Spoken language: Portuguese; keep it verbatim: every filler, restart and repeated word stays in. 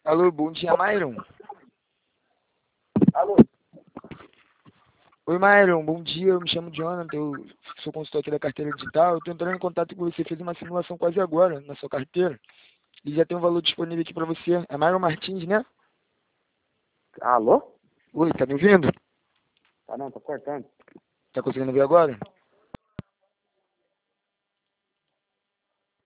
Alô, bom dia, Myron. Alô? Oi, Myron, bom dia. Eu me chamo Jonathan, eu sou consultor aqui da carteira digital. Eu estou entrando em contato com você. Fiz uma simulação quase agora na sua carteira e já tem um valor disponível aqui para você. É Myron Martins, né? Alô? Oi, tá me ouvindo? Tá não, tá cortando. Tá conseguindo ver agora?